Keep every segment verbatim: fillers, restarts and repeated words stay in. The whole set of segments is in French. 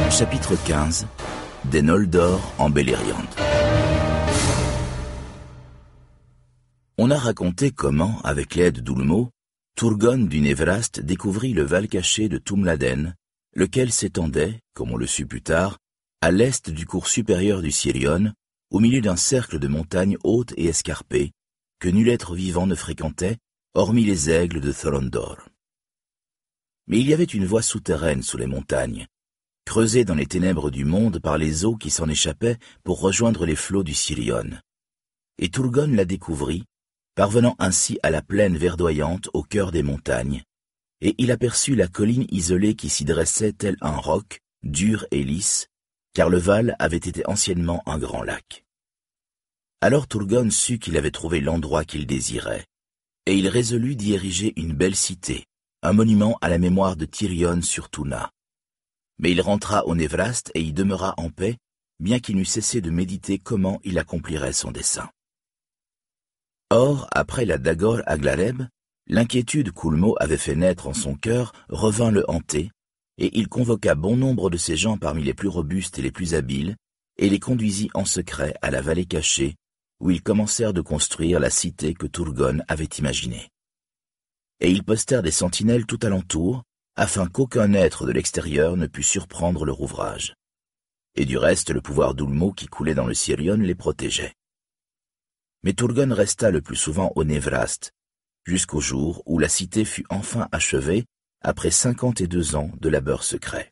Chapitre quinze. Des Noldor en Beleriand. On a raconté comment, avec l'aide d'Ulmo, Turgon du Névrast découvrit le val caché de Tumladen, lequel s'étendait, comme on le sut plus tard, à l'est du cours supérieur du Sirion, au milieu d'un cercle de montagnes hautes et escarpées, que nul être vivant ne fréquentait, hormis les aigles de Thorondor. Mais il y avait une voie souterraine sous les montagnes, creusée dans les ténèbres du monde par les eaux qui s'en échappaient pour rejoindre les flots du Sirion. Et Turgon la découvrit, parvenant ainsi à la plaine verdoyante au cœur des montagnes, et il aperçut la colline isolée qui s'y dressait tel un roc, dur et lisse, car le Val avait été anciennement un grand lac. Alors Turgon sut qu'il avait trouvé l'endroit qu'il désirait, et il résolut d'y ériger une belle cité, un monument à la mémoire de Tirion sur Tuna. Mais il rentra au Névrast et y demeura en paix, bien qu'il n'eût cessé de méditer comment il accomplirait son dessein. Or, après la Dagor Aglareb, l'inquiétude qu'Ulmo avait fait naître en son cœur revint le hanter, et il convoqua bon nombre de ses gens parmi les plus robustes et les plus habiles, et les conduisit en secret à la vallée cachée, où ils commencèrent de construire la cité que Turgon avait imaginée. Et ils postèrent des sentinelles tout alentour, afin qu'aucun être de l'extérieur ne pût surprendre leur ouvrage. Et du reste, le pouvoir d'Ulmo qui coulait dans le Sirion les protégeait. Mais Turgon resta le plus souvent au Névrast, jusqu'au jour où la cité fut enfin achevée, après cinquante-deux ans de labeur secret.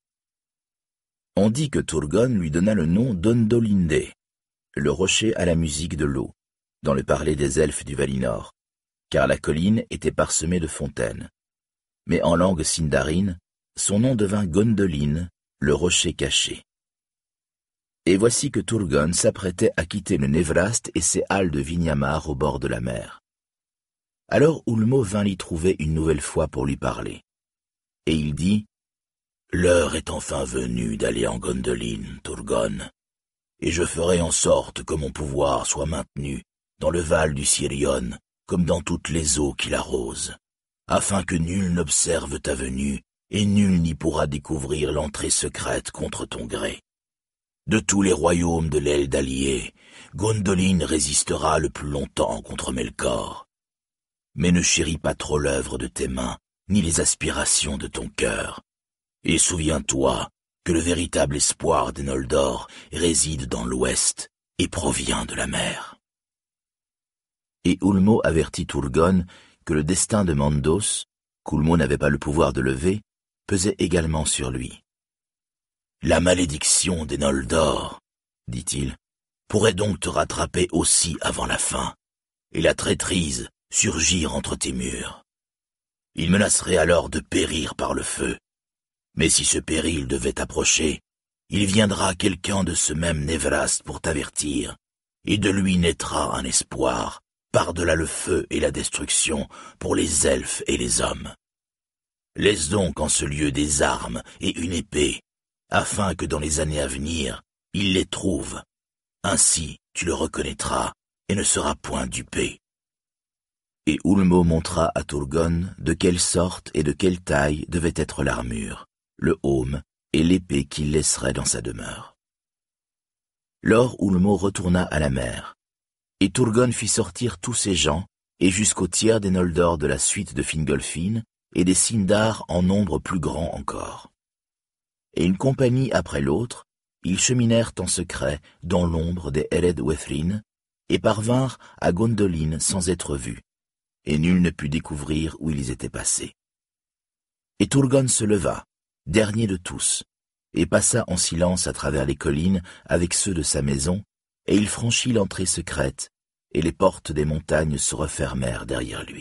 On dit que Turgon lui donna le nom d'Ondolinde, le rocher à la musique de l'eau, dans le parler des elfes du Valinor, car la colline était parsemée de fontaines. Mais en langue sindarine, son nom devint Gondolin, le rocher caché. Et voici que Turgon s'apprêtait à quitter le Névrast et ses halles de Vinyamar au bord de la mer. Alors Ulmo vint l'y trouver une nouvelle fois pour lui parler. Et il dit, « L'heure est enfin venue d'aller en Gondolin, Turgon, et je ferai en sorte que mon pouvoir soit maintenu dans le Val du Sirion comme dans toutes les eaux qui l'arrosent, afin que nul n'observe ta venue et nul n'y pourra découvrir l'entrée secrète contre ton gré. De tous les royaumes de l'aile d'Allier, Gondolin résistera le plus longtemps contre Melkor. Mais ne chéris pas trop l'œuvre de tes mains, ni les aspirations de ton cœur. Et souviens-toi que le véritable espoir des Noldor réside dans l'ouest et provient de la mer. » Et Ulmo avertit Turgon que le destin de Mandos, qu'Ulmo n'avait pas le pouvoir de lever, pesait également sur lui. « La malédiction des Noldor, dit-il, pourrait donc te rattraper aussi avant la fin, et la traîtrise surgir entre tes murs. Il menacerait alors de périr par le feu. Mais si ce péril devait approcher, il viendra quelqu'un de ce même Névrast pour t'avertir, et de lui naîtra un espoir, par-delà le feu et la destruction, pour les elfes et les hommes. Laisse donc en ce lieu des armes et une épée, afin que dans les années à venir, il les trouve. Ainsi tu le reconnaîtras et ne seras point dupé. » Et Ulmo montra à Turgon de quelle sorte et de quelle taille devait être l'armure, le aume et l'épée qu'il laisserait dans sa demeure. Lors Ulmo retourna à la mer, et Turgon fit sortir tous ses gens, et jusqu'au tiers des Noldor de la suite de Fingolfin, et des Sindar en nombre plus grand encore. Et une compagnie après l'autre, ils cheminèrent en secret dans l'ombre des Ered-Wethrin, et parvinrent à Gondolin sans être vus, et nul ne put découvrir où ils étaient passés. Et Turgon se leva, dernier de tous, et passa en silence à travers les collines avec ceux de sa maison, et il franchit l'entrée secrète, et les portes des montagnes se refermèrent derrière lui.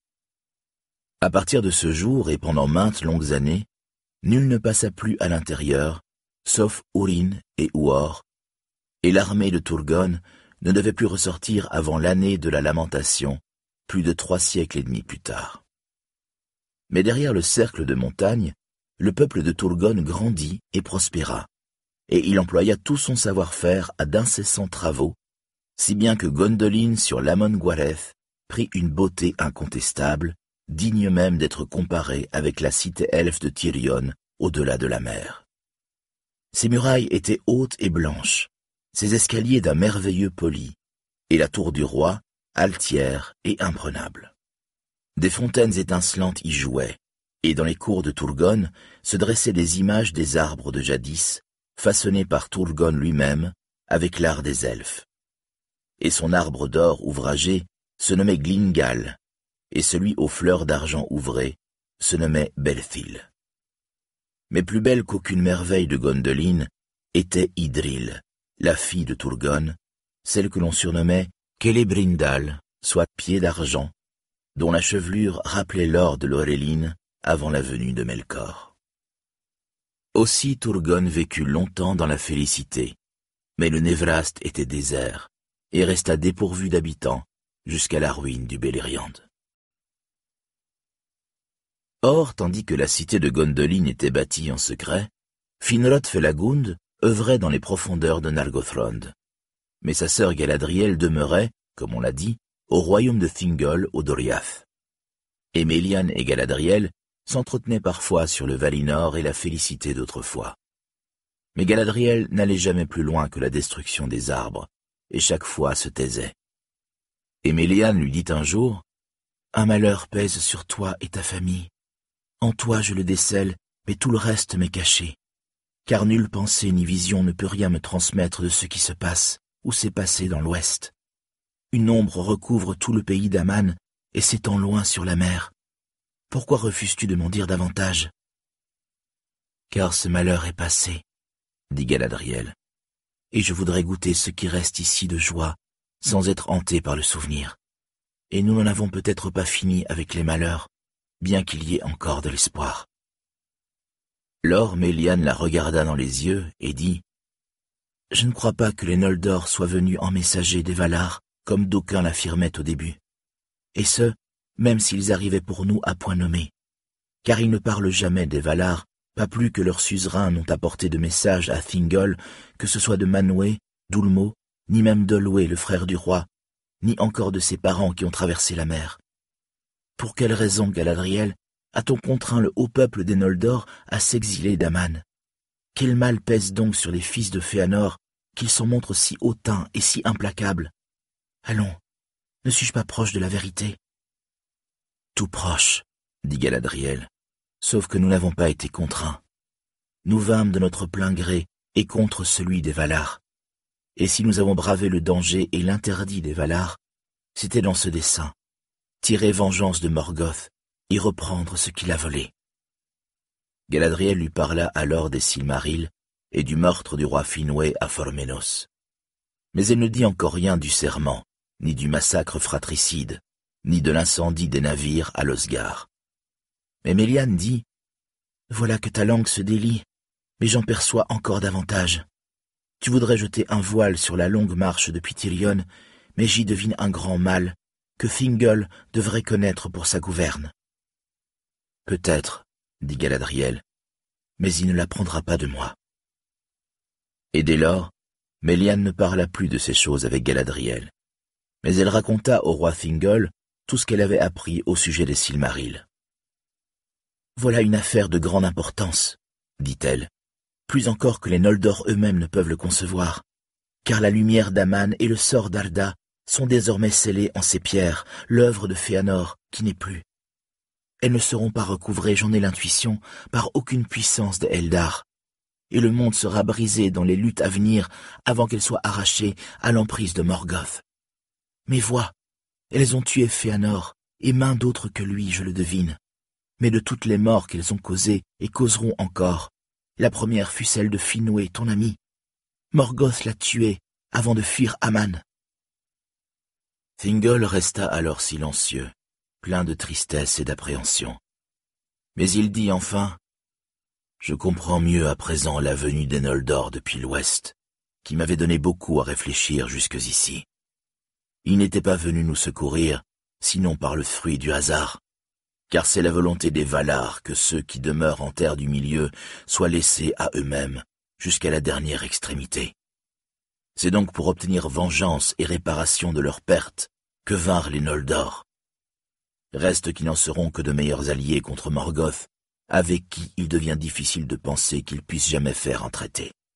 À partir de ce jour et pendant maintes longues années, nul ne passa plus à l'intérieur, sauf Urin et Uor, et l'armée de Turgon ne devait plus ressortir avant l'année de la lamentation, plus de trois siècles et demi plus tard. Mais derrière le cercle de montagnes, le peuple de Turgon grandit et prospéra, et il employa tout son savoir-faire à d'incessants travaux, si bien que Gondolin sur l'Amon-Gwareth prit une beauté incontestable, digne même d'être comparée avec la cité elfe de Tirion au-delà de la mer. Ses murailles étaient hautes et blanches, ses escaliers d'un merveilleux poli, et la tour du roi, altière et imprenable. Des fontaines étincelantes y jouaient, et dans les cours de Turgon se dressaient des images des arbres de jadis, façonnés par Turgon lui-même, avec l'art des elfes. Et son arbre d'or ouvragé se nommait Glingall, et celui aux fleurs d'argent ouvrées se nommait Belthil. Mais plus belle qu'aucune merveille de Gondolin était Idril, la fille de Turgon, celle que l'on surnommait Celebrindal, soit pied d'argent, dont la chevelure rappelait l'or de Laureline avant la venue de Melkor. Aussi Turgon vécut longtemps dans la félicité, mais le Névraste était désert et resta dépourvu d'habitants jusqu'à la ruine du Beleriand. Or, tandis que la cité de Gondolin était bâtie en secret, Finrod Felagund œuvrait dans les profondeurs de Nargothrond. Mais sa sœur Galadriel demeurait, comme on l'a dit, au royaume de Thingol au Doriath. Et Mélian et Galadriel s'entretenaient parfois sur le Valinor et la félicité d'autrefois. Mais Galadriel n'allait jamais plus loin que la destruction des arbres, et chaque fois se taisait. Et Mélian lui dit un jour, « Un malheur pèse sur toi et ta famille. En toi je le décèle, mais tout le reste m'est caché. Car nulle pensée ni vision ne peut rien me transmettre de ce qui se passe ou s'est passé dans l'ouest. Une ombre recouvre tout le pays d'Aman et s'étend loin sur la mer. Pourquoi refuses-tu de m'en dire davantage? » Car ce malheur est passé, dit Galadriel, et je voudrais goûter ce qui reste ici de joie, sans être hanté par le souvenir. Et nous n'en avons peut-être pas fini avec les malheurs, bien qu'il y ait encore de l'espoir. Lors Mélian la regarda dans les yeux et dit « Je ne crois pas que les Noldor soient venus en messagers des Valar, comme d'aucuns l'affirmaient au début. Et ce, même s'ils arrivaient pour nous à point nommé. Car ils ne parlent jamais des Valar, pas plus que leurs suzerains n'ont apporté de message à Thingol, que ce soit de Manwë, d'Ulmo, ni même d'Olwë, le frère du roi, ni encore de ses parents qui ont traversé la mer. Pour quelle raison, Galadriel, a-t-on contraint le haut peuple des Noldor à s'exiler d'Aman? Quel mal pèse donc sur les fils de Fëanor qu'ils s'en montrent si hautains et si implacables? Allons, ne suis-je pas proche de la vérité? Tout proche, dit Galadriel, sauf que nous n'avons pas été contraints. Nous vînmes de notre plein gré et contre celui des Valar. Et si nous avons bravé le danger et l'interdit des Valar, c'était dans ce dessein, tirer vengeance de Morgoth et reprendre ce qu'il a volé. Galadriel lui parla alors des Silmarils et du meurtre du roi Finwë à Forménos. Mais elle ne dit encore rien du serment, ni du massacre fratricide, ni de l'incendie des navires à Losgard. Mais Mélian dit « Voilà que ta langue se délie, mais j'en perçois encore davantage. Tu voudrais jeter un voile sur la longue marche depuis Tirion, mais j'y devine un grand mal que Thingol devrait connaître pour sa gouverne. » Peut-être, dit Galadriel, mais il ne l'apprendra pas de moi. Et dès lors, Mélian ne parla plus de ces choses avec Galadriel, mais elle raconta au roi Thingol tout ce qu'elle avait appris au sujet des Silmarils. « Voilà une affaire de grande importance, dit-elle, plus encore que les Noldor eux-mêmes ne peuvent le concevoir, car la lumière d'Aman et le sort d'Arda sont désormais scellés en ces pierres, l'œuvre de Fëanor qui n'est plus. Elles ne seront pas recouvrées, j'en ai l'intuition, par aucune puissance de Eldar, et le monde sera brisé dans les luttes à venir avant qu'elles soient arrachées à l'emprise de Morgoth. Mais vois, elles ont tué Fëanor, et main d'autres que lui, je le devine. Mais de toutes les morts qu'elles ont causées et causeront encore, la première fut celle de Finwë, ton ami. Morgoth l'a tué avant de fuir Aman. » Thingol resta alors silencieux, plein de tristesse et d'appréhension. Mais il dit enfin « Je comprends mieux à présent la venue des Noldor depuis l'ouest, qui m'avait donné beaucoup à réfléchir jusqu'ici. Ils n'étaient pas venus nous secourir, sinon par le fruit du hasard, car c'est la volonté des Valar que ceux qui demeurent en terre du milieu soient laissés à eux-mêmes jusqu'à la dernière extrémité. C'est donc pour obtenir vengeance et réparation de leurs pertes que vinrent les Noldor. Reste qu'ils n'en seront que de meilleurs alliés contre Morgoth, avec qui il devient difficile de penser qu'ils puissent jamais faire un traité.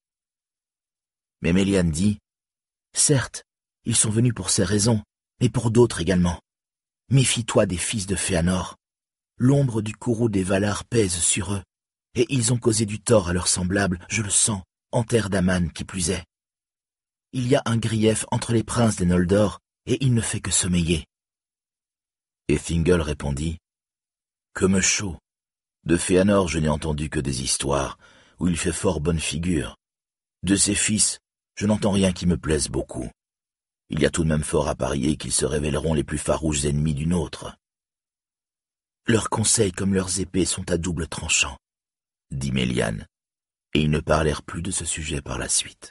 Mais Méliane dit, « Certes, ils sont venus pour ces raisons, mais pour d'autres également. Méfie-toi des fils de Féanor. L'ombre du courroux des Valar pèse sur eux, et ils ont causé du tort à leurs semblables, je le sens, en terre d'Aman qui plus est. Il y a un grief entre les princes des Noldor, et il ne fait que sommeiller. » Et Thingol répondit, « Que me chaud. De Féanor je n'ai entendu que des histoires, où il fait fort bonne figure. De ses fils, je n'entends rien qui me plaise beaucoup. Il y a tout de même fort à parier qu'ils se révéleront les plus farouches ennemis du nôtre. » Leurs conseils comme leurs épées sont à double tranchant, dit Méliane, et ils ne parlèrent plus de ce sujet par la suite.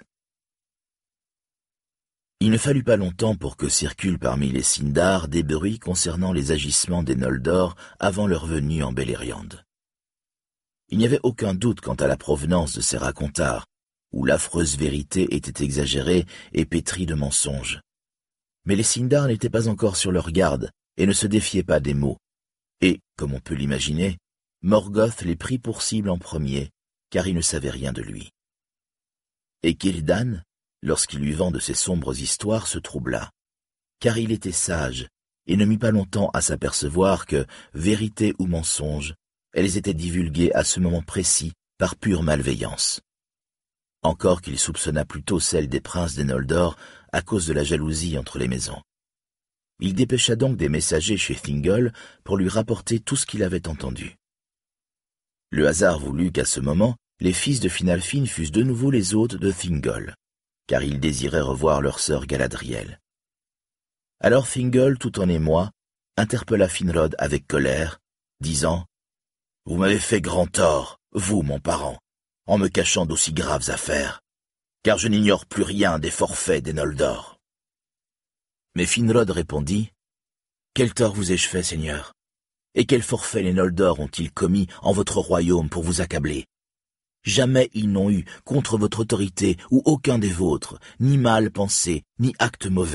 Il ne fallut pas longtemps pour que circulent parmi les Sindar des bruits concernant les agissements des Noldor avant leur venue en Beleriand. Il n'y avait aucun doute quant à la provenance de ces racontars, où l'affreuse vérité était exagérée et pétrie de mensonges. Mais les Sindar n'étaient pas encore sur leur garde et ne se défiaient pas des mots. Et, comme on peut l'imaginer, Morgoth les prit pour cible en premier, car il ne savait rien de lui. Et Círdan, lorsqu'il eut vent de ces sombres histoires, se troubla, car il était sage, et ne mit pas longtemps à s'apercevoir que, vérité ou mensonge, elles étaient divulguées à ce moment précis par pure malveillance. Encore qu'il soupçonna plutôt celle des princes des Noldor à cause de la jalousie entre les maisons. Il dépêcha donc des messagers chez Thingol pour lui rapporter tout ce qu'il avait entendu. Le hasard voulut qu'à ce moment, les fils de Finalfin fussent de nouveau les hôtes de Thingol, car ils désiraient revoir leur sœur Galadriel. Alors Thingol, tout en émoi, interpella Finrod avec colère, disant « Vous m'avez fait grand tort, vous, mon parent, en me cachant d'aussi graves affaires, car je n'ignore plus rien des forfaits des Noldor. » Mais Finrod répondit, « Quel tort vous ai-je fait, Seigneur? Et quel forfait les Noldor ont-ils commis en votre royaume pour vous accabler? Jamais ils n'ont eu, contre votre autorité ou aucun des vôtres, ni mal pensé, ni acte mauvais. »«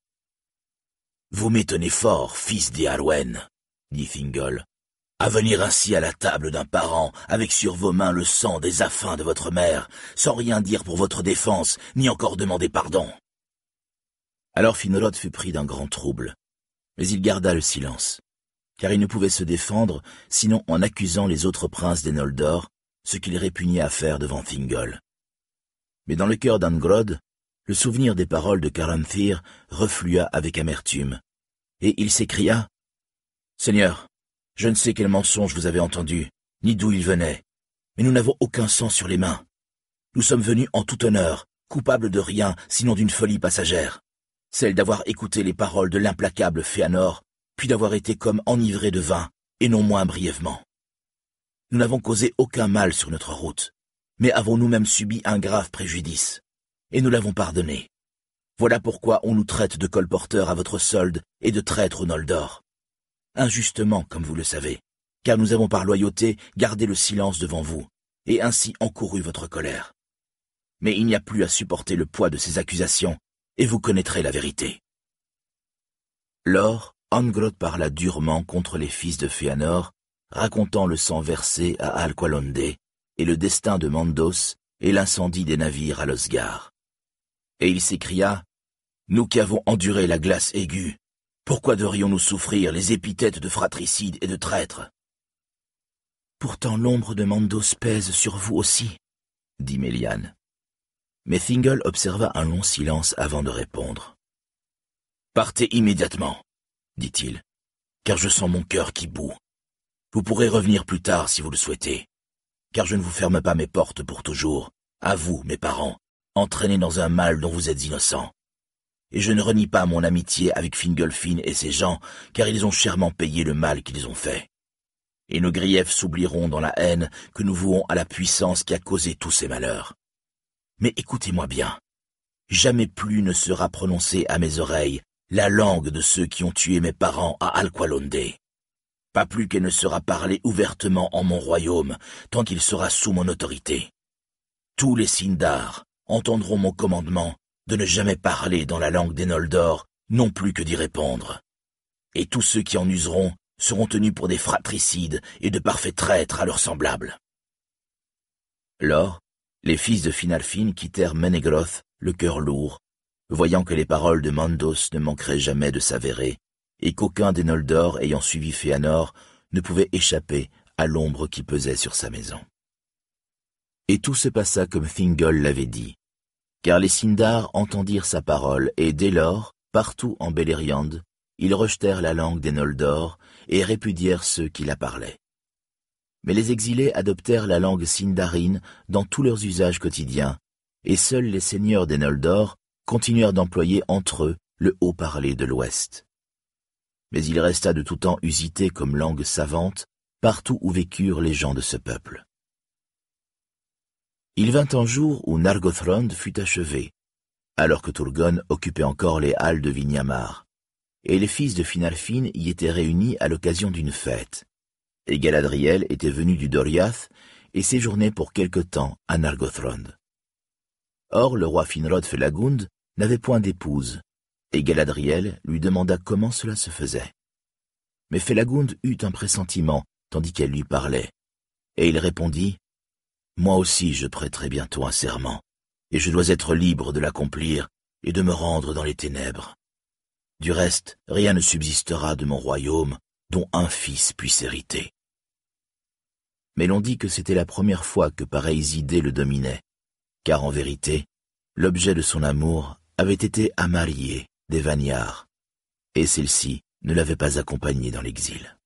Vous m'étonnez fort, fils d'Éarwen, » dit Thingol, « à venir ainsi à la table d'un parent, avec sur vos mains le sang des affins de votre mère, sans rien dire pour votre défense, ni encore demander pardon. » Alors Finrod fut pris d'un grand trouble, mais il garda le silence, car il ne pouvait se défendre sinon en accusant les autres princes des Noldor, ce qu'il répugnait à faire devant Thingol. Mais dans le cœur d'Angrod, le souvenir des paroles de Caranthir reflua avec amertume, et il s'écria « Seigneur, je ne sais quel mensonge vous avez entendu, ni d'où il venait, mais nous n'avons aucun sang sur les mains. Nous sommes venus en tout honneur, coupables de rien sinon d'une folie passagère, celle d'avoir écouté les paroles de l'implacable Féanor, puis d'avoir été comme enivrés de vin, et non moins brièvement. Nous n'avons causé aucun mal sur notre route, mais avons nous-mêmes subi un grave préjudice, et nous l'avons pardonné. Voilà pourquoi on nous traite de colporteurs à votre solde et de traîtres aux Noldor. Injustement, comme vous le savez, car nous avons par loyauté gardé le silence devant vous, et ainsi encouru votre colère. Mais il n'y a plus à supporter le poids de ces accusations, et vous connaîtrez la vérité. » Lors, Angrod parla durement contre les fils de Féanor, racontant le sang versé à Alqualonde, et le destin de Mandos, et l'incendie des navires à Losgard. Et il s'écria, « Nous qui avons enduré la glace aiguë, pourquoi devrions-nous souffrir les épithètes de fratricides et de traîtres? » « Pourtant l'ombre de Mandos pèse sur vous aussi, » dit Méliane. Mais Thingol observa un long silence avant de répondre. « Partez immédiatement, dit-il, car je sens mon cœur qui bout. Vous pourrez revenir plus tard si vous le souhaitez, car je ne vous ferme pas mes portes pour toujours, à vous, mes parents, entraînés dans un mal dont vous êtes innocents. Et je ne renie pas mon amitié avec Fingolfin et ses gens, car ils ont chèrement payé le mal qu'ils ont fait. Et nos griefs s'oublieront dans la haine que nous vouons à la puissance qui a causé tous ces malheurs. Mais écoutez-moi bien, jamais plus ne sera prononcée à mes oreilles la langue de ceux qui ont tué mes parents à Alqualonde. Pas plus qu'elle ne sera parlée ouvertement en mon royaume, tant qu'il sera sous mon autorité. Tous les Sindar entendront mon commandement de ne jamais parler dans la langue des Noldor, non plus que d'y répondre. Et tous ceux qui en useront seront tenus pour des fratricides et de parfaits traîtres à leurs semblables. » Lors, Les fils de Finarfin quittèrent Menegroth, le cœur lourd, voyant que les paroles de Mandos ne manqueraient jamais de s'avérer, et qu'aucun des Noldor ayant suivi Fëanor ne pouvait échapper à l'ombre qui pesait sur sa maison. Et tout se passa comme Thingol l'avait dit, car les Sindar entendirent sa parole, et dès lors, partout en Beleriand, ils rejetèrent la langue des Noldor et répudièrent ceux qui la parlaient. Mais les exilés adoptèrent la langue sindarine dans tous leurs usages quotidiens, et seuls les seigneurs des Noldor continuèrent d'employer entre eux le haut-parlé de l'Ouest. Mais il resta de tout temps usité comme langue savante partout où vécurent les gens de ce peuple. Il vint un jour où Nargothrond fut achevé, alors que Turgon occupait encore les halles de Vinyamar, et les fils de Finarfin y étaient réunis à l'occasion d'une fête. Et Galadriel était venu du Doriath et séjournait pour quelque temps à Nargothrond. Or le roi Finrod Felagund n'avait point d'épouse, et Galadriel lui demanda comment cela se faisait. Mais Felagund eut un pressentiment tandis qu'elle lui parlait, et il répondit « Moi aussi je prêterai bientôt un serment, et je dois être libre de l'accomplir et de me rendre dans les ténèbres. Du reste, rien ne subsistera de mon royaume dont un fils puisse hériter. » Mais l'on dit que c'était la première fois que pareilles idées le dominaient, car en vérité, l'objet de son amour avait été Amarié des Vanyar, et celle-ci ne l'avait pas accompagné dans l'exil.